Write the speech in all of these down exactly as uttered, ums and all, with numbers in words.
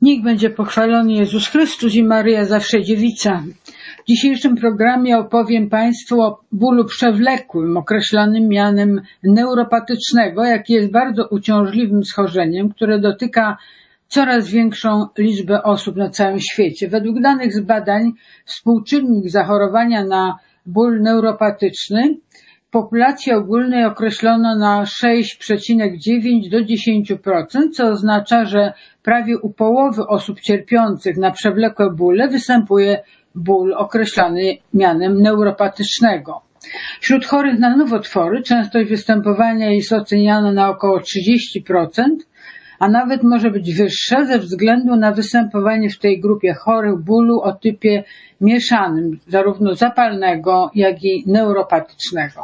Niech będzie pochwalony Jezus Chrystus i Maryja zawsze dziewica. W dzisiejszym programie opowiem Państwu o bólu przewlekłym, określanym mianem neuropatycznego, jaki jest bardzo uciążliwym schorzeniem, które dotyka coraz większą liczbę osób na całym świecie. Według danych z badań współczynnik zachorowania na ból neuropatyczny w populacji ogólnej określono na sześć przecinek dziewięć do dziesięciu procent, co oznacza, że prawie u połowy osób cierpiących na przewlekłe bóle występuje ból określany mianem neuropatycznego. Wśród chorych na nowotwory częstość występowania jest oceniana na około trzydzieści procent, a nawet może być wyższa ze względu na występowanie w tej grupie chorych bólu o typie mieszanym, zarówno zapalnego, jak i neuropatycznego.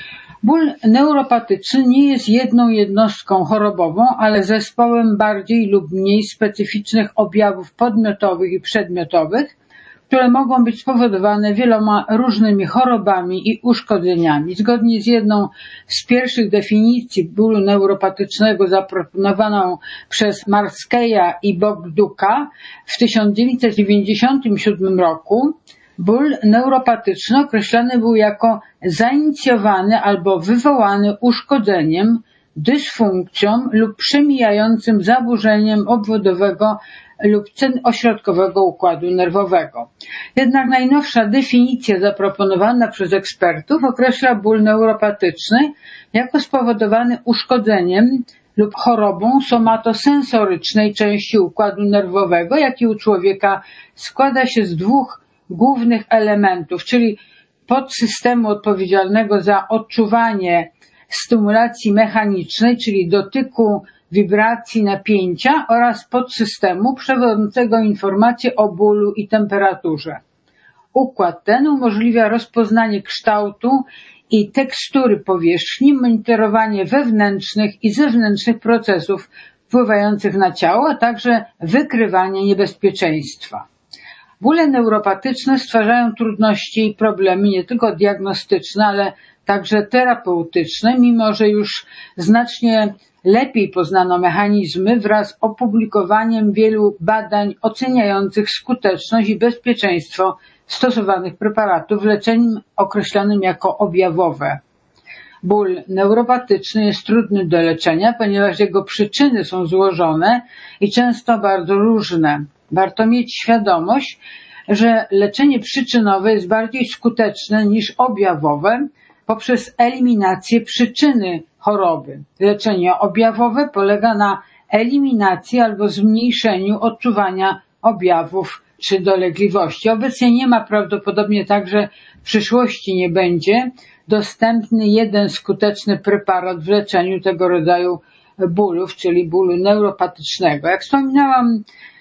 Ból neuropatyczny nie jest jedną jednostką chorobową, ale zespołem bardziej lub mniej specyficznych objawów podmiotowych i przedmiotowych, które mogą być spowodowane wieloma różnymi chorobami i uszkodzeniami. Zgodnie z jedną z pierwszych definicji bólu neuropatycznego zaproponowaną przez Marskeja i Bogduka w tysiąc dziewięćset dziewięćdziesiątym siódmym roku, ból neuropatyczny określany był jako zainicjowany albo wywołany uszkodzeniem, dysfunkcją lub przemijającym zaburzeniem obwodowego lub ośrodkowego układu nerwowego. Jednak najnowsza definicja zaproponowana przez ekspertów określa ból neuropatyczny jako spowodowany uszkodzeniem lub chorobą somatosensorycznej części układu nerwowego, jaki u człowieka składa się z dwóch głównych elementów, czyli podsystemu odpowiedzialnego za odczuwanie stymulacji mechanicznej, czyli dotyku, wibracji, napięcia, oraz podsystemu przewodzącego informacje o bólu i temperaturze. Układ ten umożliwia rozpoznanie kształtu i tekstury powierzchni, monitorowanie wewnętrznych i zewnętrznych procesów wpływających na ciało, a także wykrywanie niebezpieczeństwa. Bóle neuropatyczne stwarzają trudności i problemy nie tylko diagnostyczne, ale także terapeutyczne, mimo że już znacznie lepiej poznano mechanizmy wraz z opublikowaniem wielu badań oceniających skuteczność i bezpieczeństwo stosowanych preparatów w leczeniu określonym jako objawowe. Ból neuropatyczny jest trudny do leczenia, ponieważ jego przyczyny są złożone i często bardzo różne. Warto mieć świadomość, że leczenie przyczynowe jest bardziej skuteczne niż objawowe poprzez eliminację przyczyny choroby. Leczenie objawowe polega na eliminacji albo zmniejszeniu odczuwania objawów czy dolegliwości. Obecnie nie ma, prawdopodobnie także w przyszłości nie będzie dostępny jeden skuteczny preparat w leczeniu tego rodzaju bólów, czyli bólu neuropatycznego. Jak wspominałam,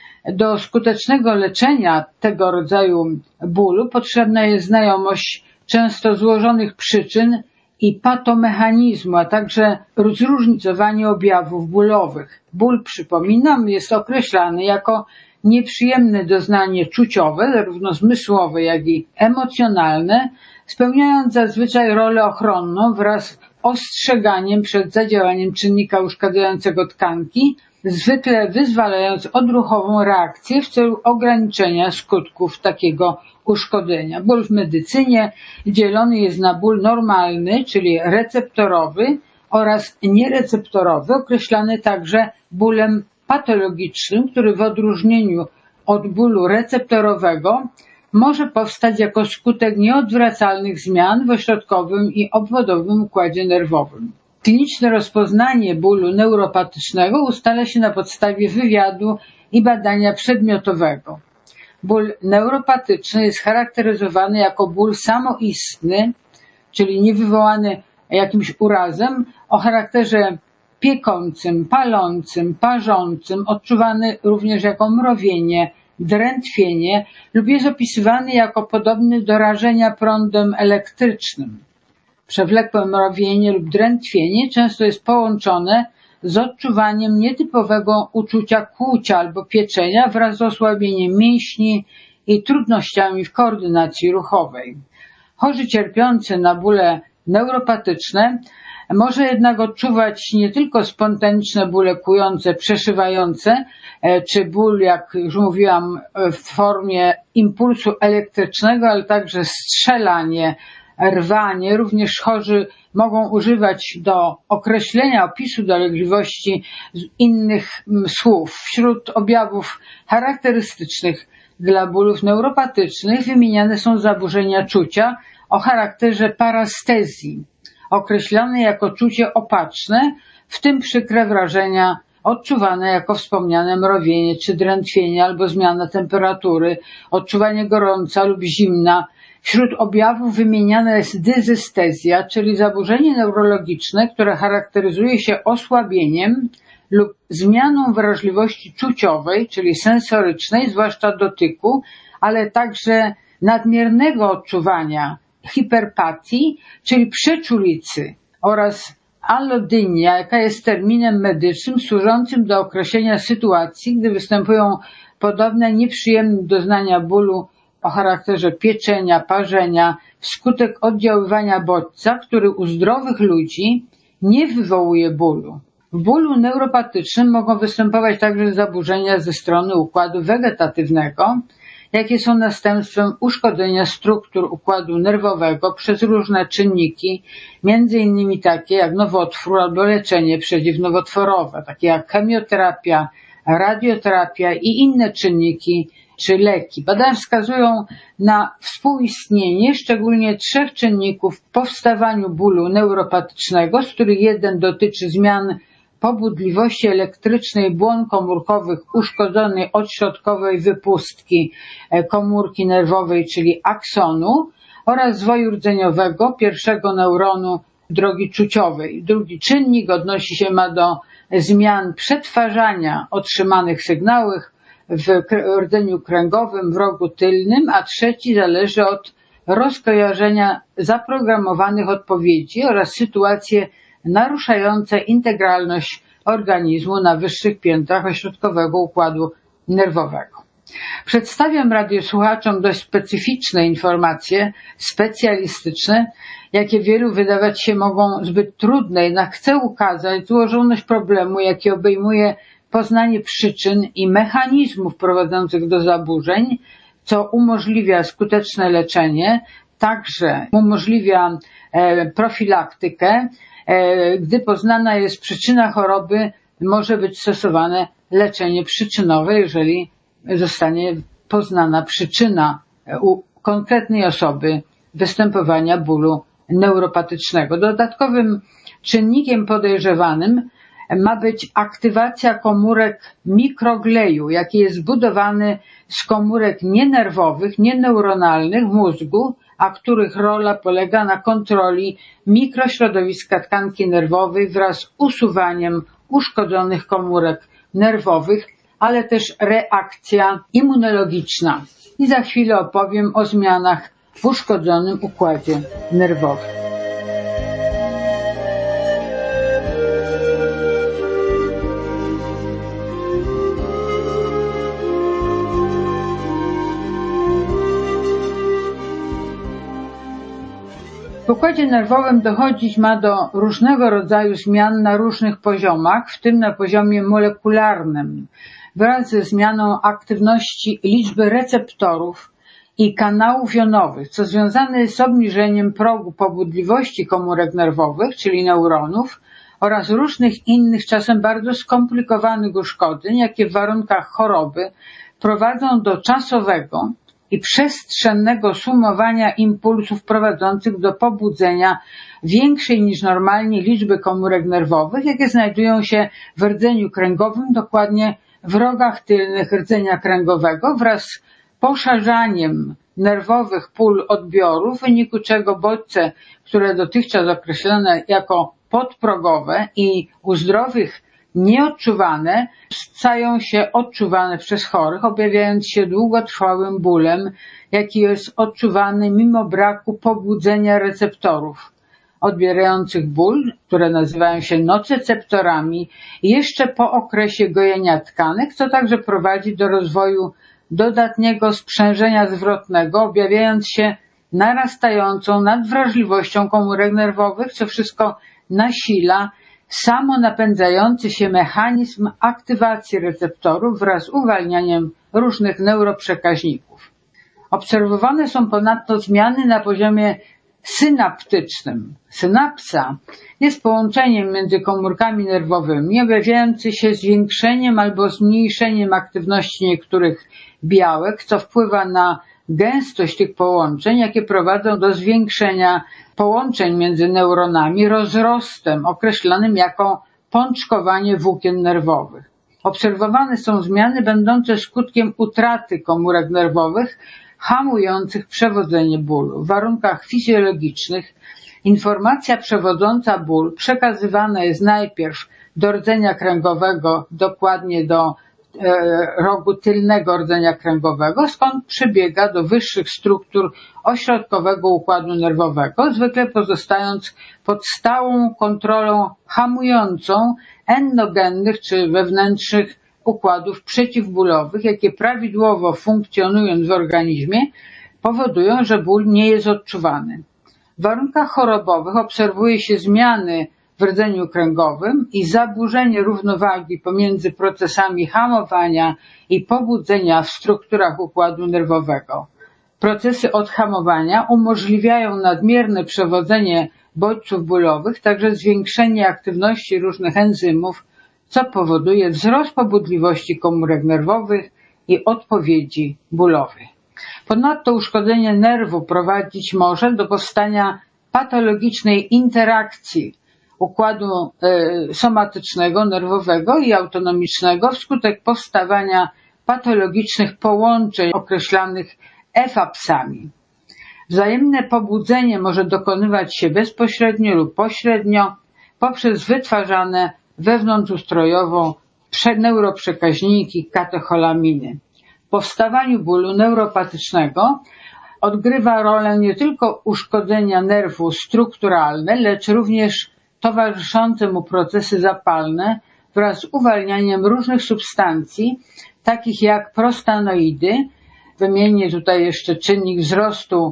do skutecznego leczenia tego rodzaju bólu potrzebna jest znajomość często złożonych przyczyn i patomechanizmu, a także zróżnicowanie objawów bólowych. Ból, przypominam, jest określany jako nieprzyjemne doznanie czuciowe, zarówno zmysłowe, jak i emocjonalne, spełniając zazwyczaj rolę ochronną wraz z ostrzeganiem przed zadziałaniem czynnika uszkadzającego tkanki, zwykle wyzwalając odruchową reakcję w celu ograniczenia skutków takiego uszkodzenia. Ból w medycynie dzielony jest na ból normalny, czyli receptorowy, oraz niereceptorowy, określany także bólem patologicznym, który w odróżnieniu od bólu receptorowego może powstać jako skutek nieodwracalnych zmian w ośrodkowym i obwodowym układzie nerwowym. Kliniczne rozpoznanie bólu neuropatycznego ustala się na podstawie wywiadu i badania przedmiotowego. Ból neuropatyczny jest charakteryzowany jako ból samoistny, czyli niewywołany jakimś urazem, o charakterze piekącym, palącym, parzącym, odczuwany również jako mrowienie, drętwienie lub jest opisywany jako podobny do rażenia prądem elektrycznym. Przewlekłe mrowienie lub drętwienie często jest połączone z odczuwaniem nietypowego uczucia kłucia albo pieczenia wraz z osłabieniem mięśni i trudnościami w koordynacji ruchowej. Chorzy cierpiący na bóle neuropatyczne może jednak odczuwać nie tylko spontaniczne bóle kłujące, przeszywające, czy ból, jak już mówiłam, w formie impulsu elektrycznego, ale także strzelanie, rwanie. Również chorzy mogą używać do określenia, opisu dolegliwości innych słów. Wśród objawów charakterystycznych dla bólów neuropatycznych wymieniane są zaburzenia czucia o charakterze parastezji, określane jako czucie opatrzne, w tym przykre wrażenia odczuwane jako wspomniane mrowienie czy drętwienie albo zmiana temperatury, odczuwanie gorąca lub zimna. Wśród objawów wymieniana jest dyzestezja, czyli zaburzenie neurologiczne, które charakteryzuje się osłabieniem lub zmianą wrażliwości czuciowej, czyli sensorycznej, zwłaszcza dotyku, ale także nadmiernego odczuwania hiperpatii, czyli przeczulicy, oraz allodynia, jaka jest terminem medycznym służącym do określenia sytuacji, gdy występują podobne nieprzyjemne doznania bólu o charakterze pieczenia, parzenia, wskutek oddziaływania bodźca, który u zdrowych ludzi nie wywołuje bólu. W bólu neuropatycznym mogą występować także zaburzenia ze strony układu wegetatywnego, jakie są następstwem uszkodzenia struktur układu nerwowego przez różne czynniki, między innymi takie jak nowotwór albo leczenie przeciwnowotworowe, takie jak chemioterapia, radioterapia i inne czynniki czy leki. Badania wskazują na współistnienie szczególnie trzech czynników w powstawaniu bólu neuropatycznego, z których jeden dotyczy zmian pobudliwości elektrycznej błon komórkowych uszkodzonej odśrodkowej wypustki komórki nerwowej, czyli aksonu, oraz zwoju rdzeniowego pierwszego neuronu drogi czuciowej. Drugi czynnik odnosi się ma do zmian przetwarzania otrzymanych sygnałów w rdzeniu kręgowym w rogu tylnym, a trzeci zależy od rozkojarzenia zaprogramowanych odpowiedzi oraz sytuacje naruszające integralność organizmu na wyższych piętrach ośrodkowego układu nerwowego. Przedstawiam radiosłuchaczom dość specyficzne informacje specjalistyczne, jakie wielu wydawać się mogą zbyt trudne, jednak chcę ukazać złożoność problemu, jaki obejmuje poznanie przyczyn i mechanizmów prowadzących do zaburzeń, co umożliwia skuteczne leczenie, także umożliwia profilaktykę. Gdy poznana jest przyczyna choroby, może być stosowane leczenie przyczynowe, jeżeli zostanie poznana przyczyna u konkretnej osoby występowania bólu neuropatycznego. Dodatkowym czynnikiem podejrzewanym ma być aktywacja komórek mikrogleju, jaki jest zbudowany z komórek nienerwowych, nieneuronalnych w mózgu, a których rola polega na kontroli mikrośrodowiska tkanki nerwowej wraz z usuwaniem uszkodzonych komórek nerwowych, ale też reakcja immunologiczna. I za chwilę opowiem o zmianach w uszkodzonym układzie nerwowym. W układzie nerwowym dochodzić ma do różnego rodzaju zmian na różnych poziomach, w tym na poziomie molekularnym, wraz ze zmianą aktywności liczby receptorów i kanałów jonowych, co związane jest z obniżeniem progu pobudliwości komórek nerwowych, czyli neuronów, oraz różnych innych, czasem bardzo skomplikowanych uszkodzeń, jakie w warunkach choroby prowadzą do czasowego i przestrzennego sumowania impulsów prowadzących do pobudzenia większej niż normalnie liczby komórek nerwowych, jakie znajdują się w rdzeniu kręgowym, dokładnie w rogach tylnych rdzenia kręgowego, wraz z poszerzaniem nerwowych pól odbioru, w wyniku czego bodźce, które dotychczas określone jako podprogowe i u zdrowych nieodczuwane, stają się odczuwane przez chorych, objawiając się długotrwałym bólem, jaki jest odczuwany mimo braku pobudzenia receptorów odbierających ból, które nazywają się noceceptorami, jeszcze po okresie gojenia tkanek, co także prowadzi do rozwoju dodatniego sprzężenia zwrotnego, objawiając się narastającą nadwrażliwością komórek nerwowych, co wszystko nasila samonapędzający się mechanizm aktywacji receptorów wraz z uwalnianiem różnych neuroprzekaźników. Obserwowane są ponadto zmiany na poziomie synaptycznym. Synapsa jest połączeniem między komórkami nerwowymi, objawiający się zwiększeniem albo zmniejszeniem aktywności niektórych białek, co wpływa na gęstość tych połączeń, jakie prowadzą do zwiększenia połączeń między neuronami, rozrostem określanym jako pączkowanie włókien nerwowych. Obserwowane są zmiany będące skutkiem utraty komórek nerwowych, hamujących przewodzenie bólu. W warunkach fizjologicznych informacja przewodząca ból przekazywana jest najpierw do rdzenia kręgowego, dokładnie do e, rogu tylnego rdzenia kręgowego, skąd przebiega do wyższych struktur ośrodkowego układu nerwowego, zwykle pozostając pod stałą kontrolą hamującą endogennych czy wewnętrznych układów przeciwbólowych, jakie prawidłowo funkcjonując w organizmie powodują, że ból nie jest odczuwany. W warunkach chorobowych obserwuje się zmiany w rdzeniu kręgowym i zaburzenie równowagi pomiędzy procesami hamowania i pobudzenia w strukturach układu nerwowego. Procesy odhamowania umożliwiają nadmierne przewodzenie bodźców bólowych, także zwiększenie aktywności różnych enzymów, co powoduje wzrost pobudliwości komórek nerwowych i odpowiedzi bólowej. Ponadto uszkodzenie nerwu prowadzić może do powstania patologicznej interakcji układu y, somatycznego, nerwowego i autonomicznego wskutek powstawania patologicznych połączeń określanych efapsami. Wzajemne pobudzenie może dokonywać się bezpośrednio lub pośrednio poprzez wytwarzane wewnątrzustrojowo neuroprzekaźniki katecholaminy. W powstawaniu bólu neuropatycznego odgrywa rolę nie tylko uszkodzenia nerwu strukturalne, lecz również towarzyszące mu procesy zapalne wraz z uwalnianiem różnych substancji, takich jak prostanoidy. Wymienię tutaj jeszcze czynnik wzrostu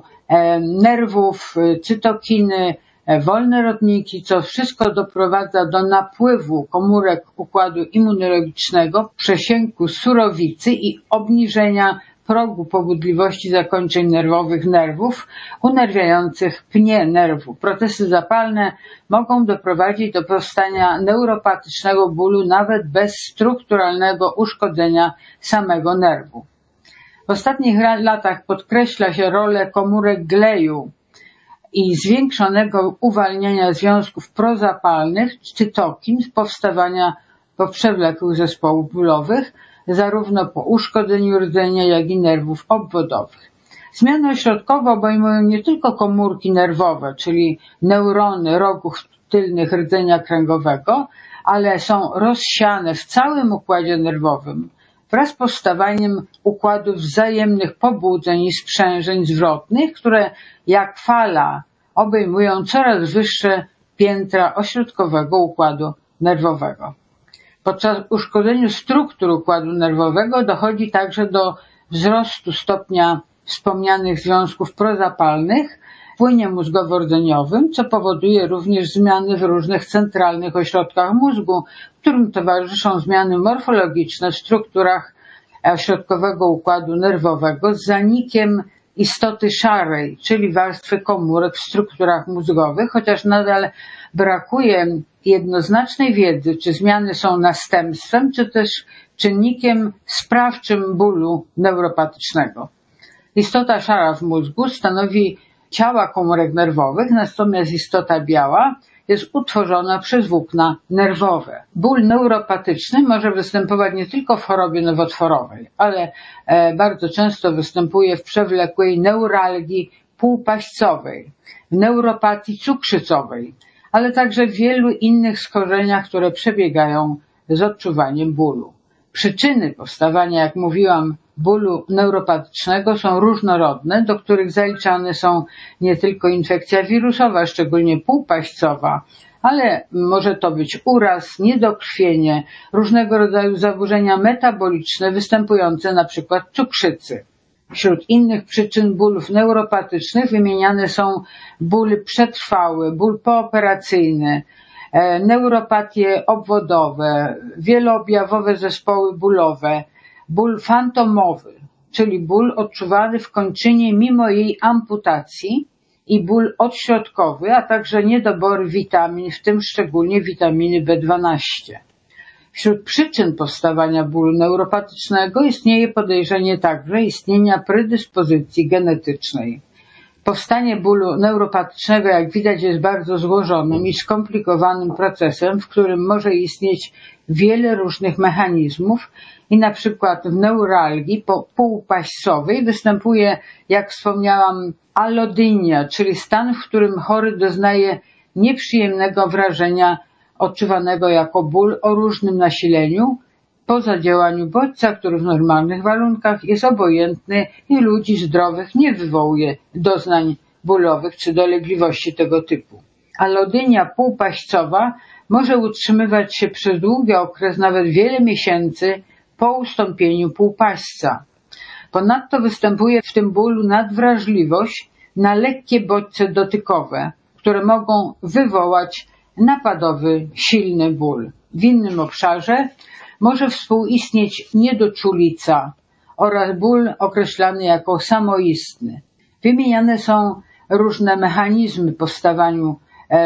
nerwów, cytokiny, wolne rodniki, co wszystko doprowadza do napływu komórek układu immunologicznego, przesięku surowicy i obniżenia progu pobudliwości zakończeń nerwowych nerwów unerwiających pnie nerwu. Procesy zapalne mogą doprowadzić do powstania neuropatycznego bólu nawet bez strukturalnego uszkodzenia samego nerwu. W ostatnich latach podkreśla się rolę komórek gleju i zwiększonego uwalniania związków prozapalnych, cytokin, z powstawania po przewlekłych zespołów bólowych, zarówno po uszkodzeniu rdzenia, jak i nerwów obwodowych. Zmiany ośrodkowe obejmują nie tylko komórki nerwowe, czyli neurony rogów tylnych rdzenia kręgowego, ale są rozsiane w całym układzie nerwowym wraz z powstawaniem układów wzajemnych pobudzeń i sprzężeń zwrotnych, które jak fala obejmują coraz wyższe piętra ośrodkowego układu nerwowego. Podczas uszkodzenia struktur układu nerwowego dochodzi także do wzrostu stopnia wspomnianych związków prozapalnych w płynie mózgowo-rdzeniowym, co powoduje również zmiany w różnych centralnych ośrodkach mózgu, którym towarzyszą zmiany morfologiczne w strukturach ośrodkowego układu nerwowego z zanikiem istoty szarej, czyli warstwy komórek w strukturach mózgowych, chociaż nadal brakuje jednoznacznej wiedzy, czy zmiany są następstwem, czy też czynnikiem sprawczym bólu neuropatycznego. Istota szara w mózgu stanowi ciała komórek nerwowych, natomiast istota biała jest utworzona przez włókna nerwowe. Ból neuropatyczny może występować nie tylko w chorobie nowotworowej, ale bardzo często występuje w przewlekłej neuralgii półpaścowej, w neuropatii cukrzycowej, ale także w wielu innych schorzeniach, które przebiegają z odczuwaniem bólu. Przyczyny powstawania, jak mówiłam, bólu neuropatycznego są różnorodne, do których zaliczane są nie tylko infekcja wirusowa, szczególnie półpaścowa, ale może to być uraz, niedokrwienie, różnego rodzaju zaburzenia metaboliczne występujące na przykład cukrzycy. Wśród innych przyczyn bólów neuropatycznych wymieniane są ból przetrwały, ból pooperacyjny, neuropatie obwodowe, wieloobjawowe zespoły bólowe, ból fantomowy, czyli ból odczuwany w kończynie mimo jej amputacji i ból odśrodkowy, a także niedobory witamin, w tym szczególnie witaminy B dwanaście. Wśród przyczyn powstawania bólu neuropatycznego istnieje podejrzenie także istnienia predyspozycji genetycznej. Powstanie bólu neuropatycznego, jak widać, jest bardzo złożonym i skomplikowanym procesem, w którym może istnieć wiele różnych mechanizmów i na przykład w neuralgii półpaścowej występuje, jak wspomniałam, allodynia, czyli stan, w którym chory doznaje nieprzyjemnego wrażenia odczuwanego jako ból o różnym nasileniu, po zadziałaniu bodźca, który w normalnych warunkach jest obojętny i ludzi zdrowych nie wywołuje doznań bólowych czy dolegliwości tego typu. Allodynia półpaścowa może utrzymywać się przez długi okres, nawet wiele miesięcy po ustąpieniu półpaśca. Ponadto występuje w tym bólu nadwrażliwość na lekkie bodźce dotykowe, które mogą wywołać napadowy, silny ból. W innym obszarze może współistnieć niedoczulica oraz ból określany jako samoistny. Wymieniane są różne mechanizmy powstawaniu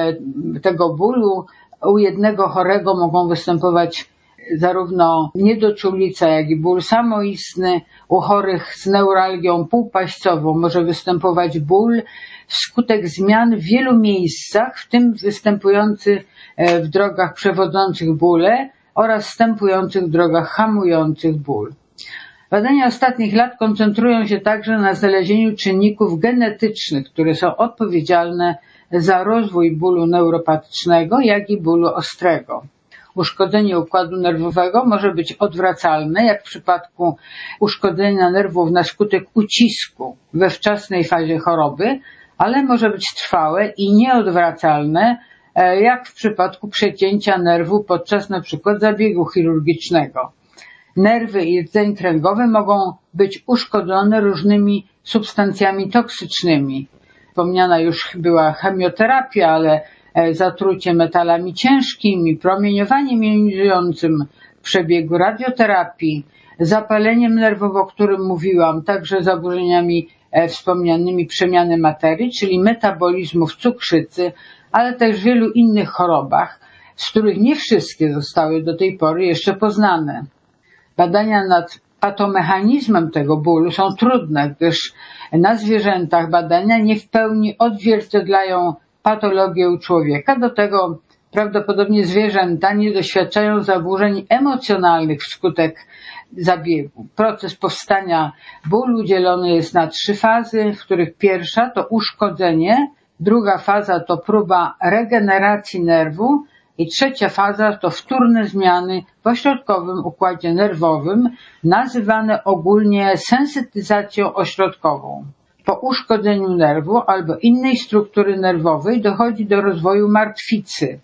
tego bólu. U jednego chorego mogą występować zarówno niedoczulica, jak i ból samoistny. U chorych z neuralgią półpaścową może występować ból wskutek zmian w wielu miejscach, w tym występujący w drogach przewodzących bóle oraz wstępujących w drogach hamujących ból. Badania ostatnich lat koncentrują się także na znalezieniu czynników genetycznych, które są odpowiedzialne za rozwój bólu neuropatycznego, jak i bólu ostrego. Uszkodzenie układu nerwowego może być odwracalne, jak w przypadku uszkodzenia nerwów na skutek ucisku we wczesnej fazie choroby, ale może być trwałe i nieodwracalne, jak w przypadku przecięcia nerwu podczas na przykład zabiegu chirurgicznego. Nerwy i rdzeń kręgowy mogą być uszkodzone różnymi substancjami toksycznymi. Wspomniana już była chemioterapia, ale zatrucie metalami ciężkimi, promieniowaniem jonizującym w przebiegu radioterapii, zapaleniem nerwowym, o którym mówiłam, także zaburzeniami wspomnianymi przemiany materii, czyli metabolizmu w cukrzycy, ale też w wielu innych chorobach, z których nie wszystkie zostały do tej pory jeszcze poznane. Badania nad patomechanizmem tego bólu są trudne, gdyż na zwierzętach badania nie w pełni odzwierciedlają patologię u człowieka. Do tego prawdopodobnie zwierzęta nie doświadczają zaburzeń emocjonalnych wskutek zabiegu. Proces powstania bólu dzielony jest na trzy fazy, w których pierwsza to uszkodzenie, druga faza to próba regeneracji nerwu i trzecia faza to wtórne zmiany w ośrodkowym układzie nerwowym, nazywane ogólnie sensytyzacją ośrodkową. Po uszkodzeniu nerwu albo innej struktury nerwowej dochodzi do rozwoju martwicy,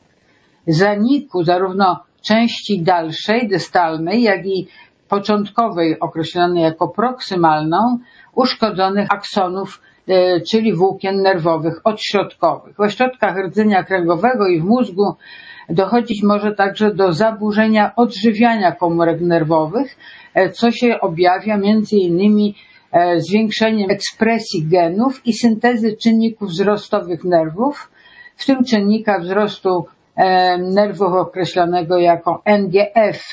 zaniku zarówno części dalszej, dystalnej, jak i początkowej, określonej jako proksymalną, uszkodzonych aksonów, czyli włókien nerwowych odśrodkowych. W ośrodkach rdzenia kręgowego i w mózgu dochodzić może także do zaburzenia odżywiania komórek nerwowych, co się objawia między innymi zwiększeniem ekspresji genów i syntezy czynników wzrostowych nerwów, w tym czynnika wzrostu nerwów określonego jako N G F.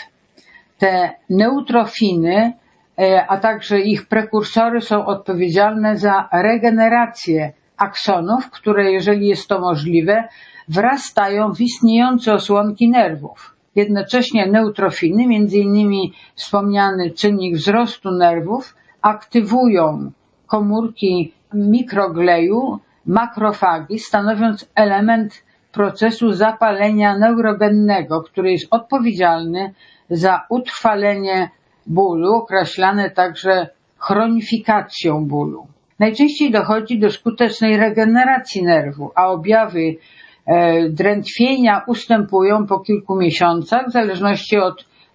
Te neutrofiny, a także ich prekursory są odpowiedzialne za regenerację aksonów, które, jeżeli jest to możliwe, wrastają w istniejące osłonki nerwów. Jednocześnie neutrofiny, między innymi wspomniany czynnik wzrostu nerwów, aktywują komórki mikrogleju, makrofagi, stanowiąc element procesu zapalenia neurogennego, który jest odpowiedzialny za utrwalenie bólu, określane także chronifikacją bólu. Najczęściej dochodzi do skutecznej regeneracji nerwu, a objawy e, drętwienia ustępują po kilku miesiącach w zależności od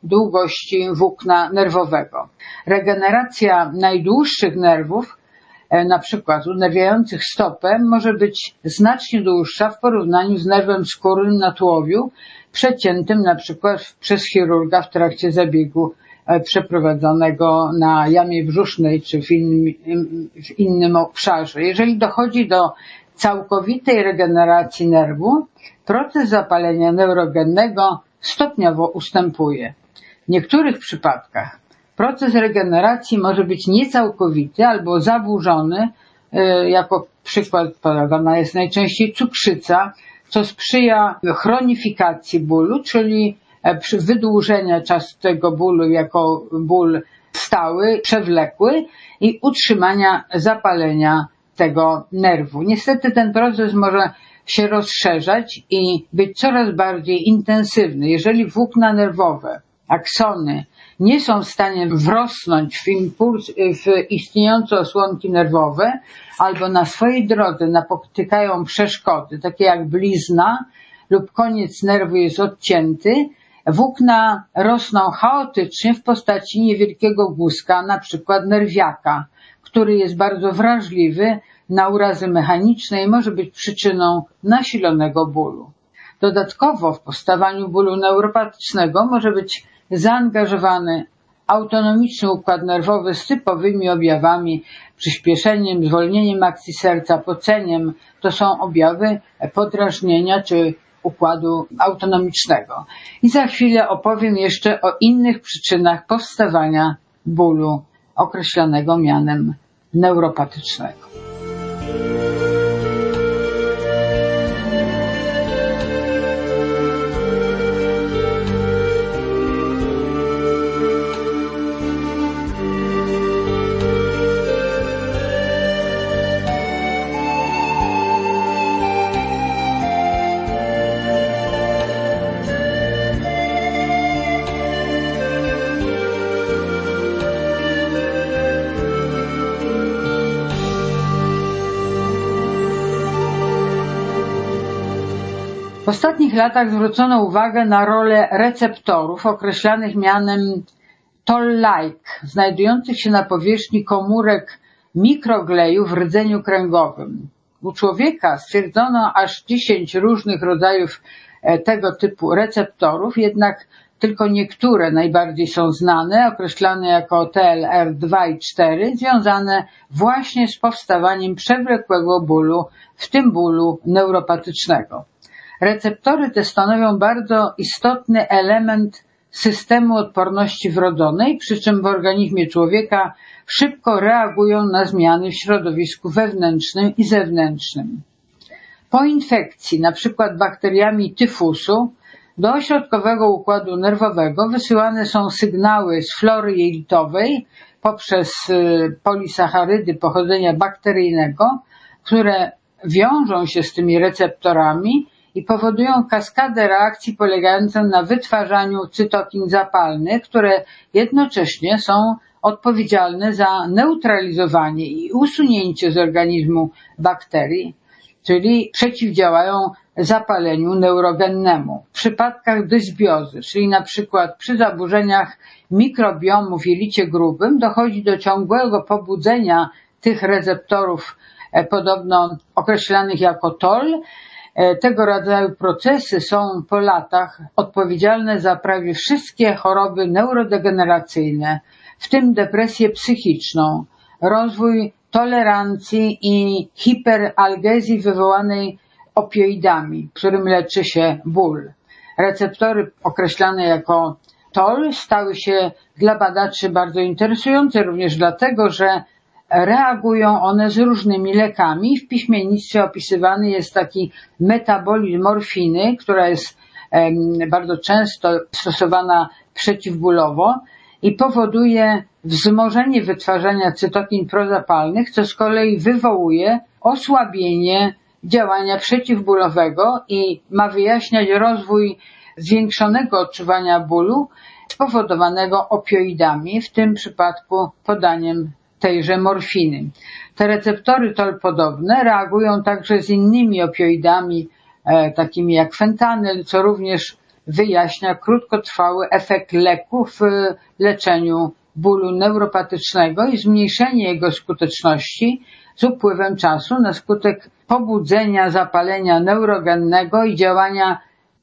długości włókna nerwowego. Regeneracja najdłuższych nerwów, na przykład unerwiających stopę, może być znacznie dłuższa w porównaniu z nerwem skórnym na tułowiu, przeciętym na przykład przez chirurga w trakcie zabiegu przeprowadzonego na jamie brzusznej czy w innym, w innym obszarze. Jeżeli dochodzi do całkowitej regeneracji nerwu, proces zapalenia neurogennego stopniowo ustępuje. W niektórych przypadkach proces regeneracji może być niecałkowity albo zaburzony, jako przykład podawana jest najczęściej cukrzyca, co sprzyja chronifikacji bólu, czyli wydłużenia czasu tego bólu jako ból stały, przewlekły i utrzymania zapalenia tego nerwu. Niestety ten proces może się rozszerzać i być coraz bardziej intensywny. Jeżeli włókna nerwowe, aksony nie są w stanie wrosnąć w, impuls, w istniejące osłonki nerwowe albo na swojej drodze napotykają przeszkody, takie jak blizna lub koniec nerwu jest odcięty, włókna rosną chaotycznie w postaci niewielkiego guzka, na przykład nerwiaka, który jest bardzo wrażliwy na urazy mechaniczne i może być przyczyną nasilonego bólu. Dodatkowo w powstawaniu bólu neuropatycznego może być zaangażowany autonomiczny układ nerwowy z typowymi objawami, przyspieszeniem, zwolnieniem akcji serca, poceniem. To są objawy podrażnienia czy układu autonomicznego. I za chwilę opowiem jeszcze o innych przyczynach powstawania bólu określonego mianem neuropatycznego. W ostatnich latach zwrócono uwagę na rolę receptorów określanych mianem toll-like, znajdujących się na powierzchni komórek mikrogleju w rdzeniu kręgowym. U człowieka stwierdzono aż dziesięć różnych rodzajów tego typu receptorów, jednak tylko niektóre najbardziej są znane, określane jako T L R dwa i cztery, związane właśnie z powstawaniem przewlekłego bólu, w tym bólu neuropatycznego. Receptory te stanowią bardzo istotny element systemu odporności wrodzonej, przy czym w organizmie człowieka szybko reagują na zmiany w środowisku wewnętrznym i zewnętrznym. Po infekcji, na przykład bakteriami tyfusu, do ośrodkowego układu nerwowego wysyłane są sygnały z flory jelitowej poprzez polisacharydy pochodzenia bakteryjnego, które wiążą się z tymi receptorami i powodują kaskadę reakcji polegającą na wytwarzaniu cytokin zapalnych, które jednocześnie są odpowiedzialne za neutralizowanie i usunięcie z organizmu bakterii, czyli przeciwdziałają zapaleniu neurogennemu. W przypadkach dysbiozy, czyli na przykład przy zaburzeniach mikrobiomu w jelicie grubym, dochodzi do ciągłego pobudzenia tych receptorów podobno określanych jako toll. Tego rodzaju procesy są po latach odpowiedzialne za prawie wszystkie choroby neurodegeneracyjne, w tym depresję psychiczną, rozwój tolerancji i hiperalgezji wywołanej opioidami, którym leczy się ból. Receptory określane jako toll stały się dla badaczy bardzo interesujące również dlatego, że reagują one z różnymi lekami. W piśmiennictwie opisywany jest taki metabolizm morfiny, która jest bardzo często stosowana przeciwbólowo i powoduje wzmożenie wytwarzania cytokin prozapalnych, co z kolei wywołuje osłabienie działania przeciwbólowego i ma wyjaśniać rozwój zwiększonego odczuwania bólu spowodowanego opioidami, w tym przypadku podaniem tejże morfiny. Te receptory toll podobne reagują także z innymi opioidami, e, takimi jak fentanyl, co również wyjaśnia krótkotrwały efekt leku w leczeniu bólu neuropatycznego i zmniejszenie jego skuteczności z upływem czasu na skutek pobudzenia zapalenia neurogennego i działania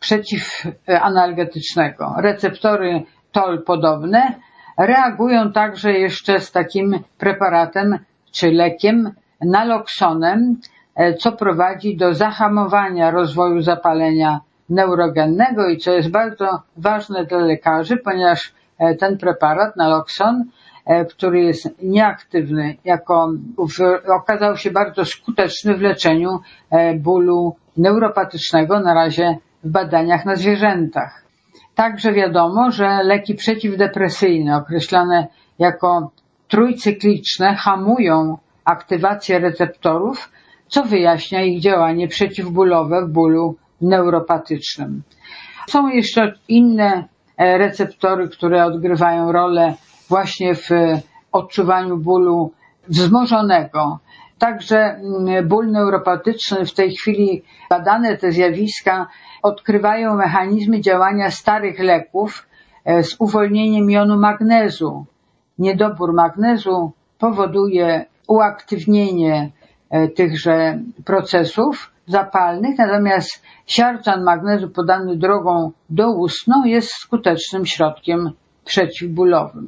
przeciwanalgetycznego. Receptory T O L podobne reagują także jeszcze z takim preparatem czy lekiem naloksonem, co prowadzi do zahamowania rozwoju zapalenia neurogennego i co jest bardzo ważne dla lekarzy, ponieważ ten preparat nalokson, który jest nieaktywny, jako w, okazał się bardzo skuteczny w leczeniu bólu neuropatycznego, na razie w badaniach na zwierzętach. Także wiadomo, że leki przeciwdepresyjne określane jako trójcykliczne hamują aktywację receptorów, co wyjaśnia ich działanie przeciwbólowe w bólu neuropatycznym. Są jeszcze inne receptory, które odgrywają rolę właśnie w odczuwaniu bólu wzmożonego. Także ból neuropatyczny, w tej chwili badane te zjawiska odkrywają mechanizmy działania starych leków z uwolnieniem jonu magnezu. Niedobór magnezu powoduje uaktywnienie tychże procesów zapalnych, natomiast siarczan magnezu podany drogą doustną jest skutecznym środkiem przeciwbólowym.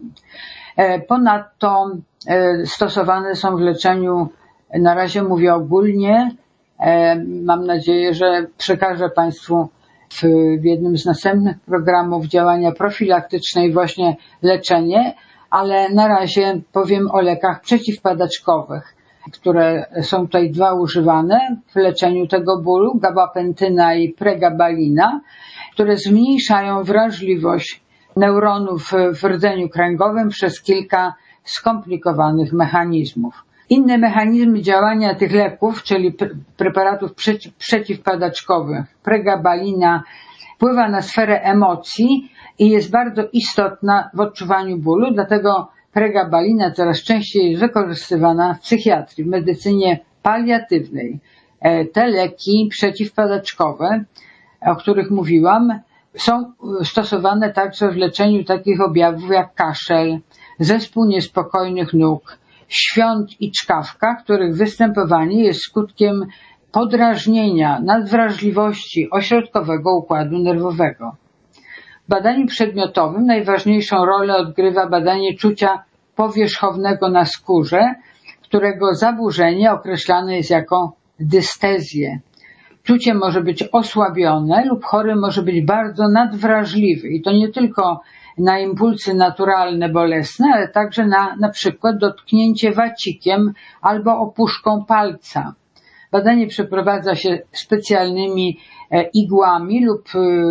Ponadto stosowane są w leczeniu, na razie mówię ogólnie, mam nadzieję, że przekażę Państwu w jednym z następnych programów działania profilaktyczne i właśnie leczenie, ale na razie powiem o lekach przeciwpadaczkowych, które są tutaj dwa używane w leczeniu tego bólu, gabapentyna i pregabalina, które zmniejszają wrażliwość neuronów w rdzeniu kręgowym przez kilka skomplikowanych mechanizmów. Inne mechanizmy działania tych leków, czyli preparatów przeciwpadaczkowych, pregabalina, wpływa na sferę emocji i jest bardzo istotna w odczuwaniu bólu, dlatego pregabalina coraz częściej jest wykorzystywana w psychiatrii, w medycynie paliatywnej. Te leki przeciwpadaczkowe, o których mówiłam, są stosowane także w leczeniu takich objawów jak kaszel, zespół niespokojnych nóg, świąt i czkawka, których występowanie jest skutkiem podrażnienia nadwrażliwości ośrodkowego układu nerwowego. W badaniu przedmiotowym najważniejszą rolę odgrywa badanie czucia powierzchownego na skórze, którego zaburzenie określane jest jako dystezję. Czucie może być osłabione lub chory może być bardzo nadwrażliwy i to nie tylko na impulsy naturalne bolesne, ale także na na przykład dotknięcie wacikiem albo opuszką palca. Badanie przeprowadza się specjalnymi igłami lub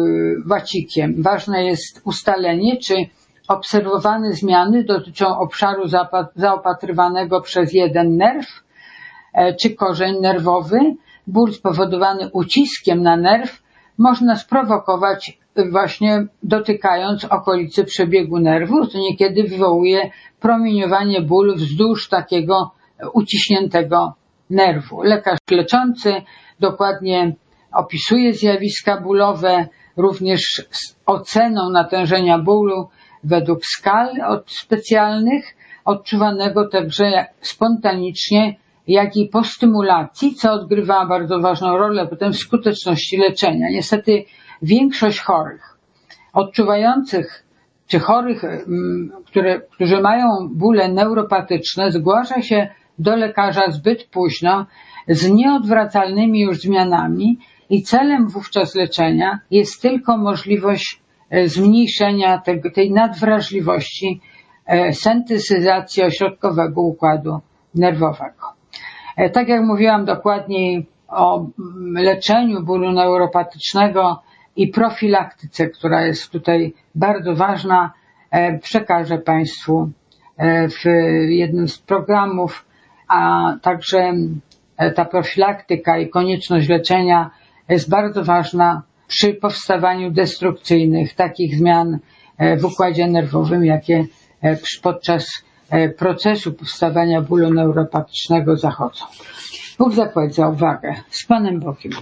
wacikiem. Ważne jest ustalenie, czy obserwowane zmiany dotyczą obszaru zaopatrywanego przez jeden nerw, czy korzeń nerwowy. Ból spowodowany uciskiem na nerw można sprowokować właśnie dotykając okolicy przebiegu nerwu, co niekiedy wywołuje promieniowanie bólu wzdłuż takiego uciśniętego nerwu. Lekarz leczący dokładnie opisuje zjawiska bólowe, również z oceną natężenia bólu według skal od specjalnych, odczuwanego także spontanicznie, jak i po stymulacji, co odgrywa bardzo ważną rolę potem w skuteczności leczenia. Niestety większość chorych, odczuwających czy chorych, które, którzy mają bóle neuropatyczne, zgłasza się do lekarza zbyt późno z nieodwracalnymi już zmianami i celem wówczas leczenia jest tylko możliwość zmniejszenia tego, tej nadwrażliwości, sensytyzacji ośrodkowego układu nerwowego. Tak jak mówiłam dokładniej o leczeniu bólu neuropatycznego i profilaktyce, która jest tutaj bardzo ważna, przekażę Państwu w jednym z programów, a także ta profilaktyka i konieczność leczenia jest bardzo ważna przy powstawaniu destrukcyjnych takich zmian w układzie nerwowym, jakie podczas procesu powstawania bólu neuropatycznego zachodzą. Bóg zapłać za uwagę. Z Panem Bogiem.